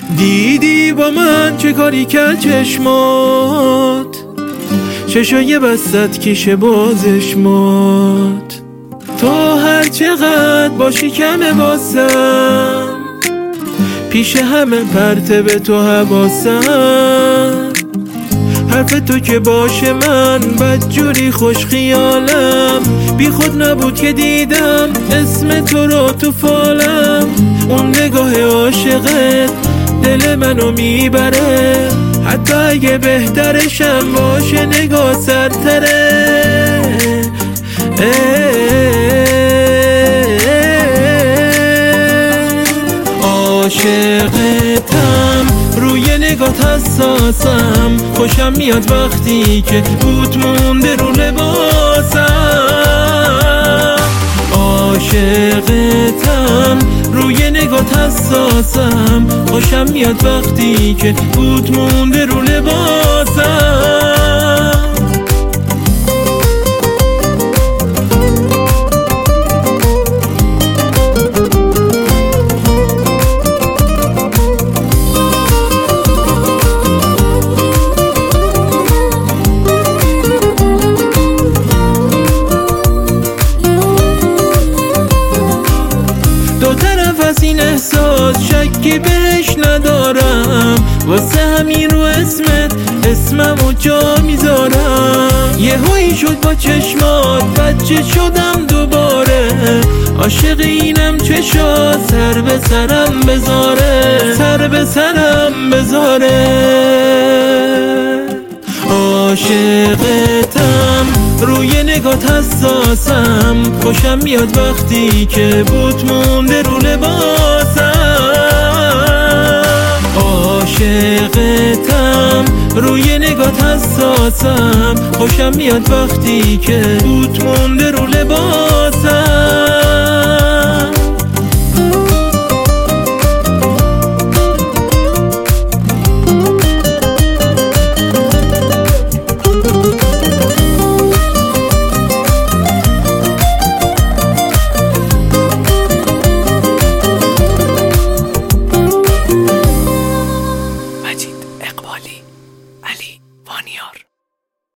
دیدی با من چه کاری کرد چشمات، چشای بستت کیشه بازشمات. تو هر چقدر باشی کمه واسم، پیش همه پرته به تو حواسم. حرف تو که باشه من بدجوری خوش خیالم، بی خود نبود که دیدم اسم تو رو تو فالم. اون نگاه عاشقت دل منو میبره، حتی اگه بهترشم باشه نگاه سرتره. عاشقتم، روی نگات حساسم، خوشم میاد وقتی که بود مونده رو لباسم. عاشقتم، روی نگات حساسم، خوشم میاد وقتی که بود مونده رو لباسم. دو طرف از این احساس شکی بهش ندارم، واسه همین رو اسممو جا میذارم. یهویی شد با چشمات بچه شدم دوباره، عاشق اینم چشات سر به سرم بذاره، سر به سرم بذاره. عاشقتم، روی نگات حساسم، خوشم میاد وقتی که بود مونده رو لباسم. عاشقتم، روی نگات حساسم، خوشم میاد وقتی که بود مونده رو لباسم.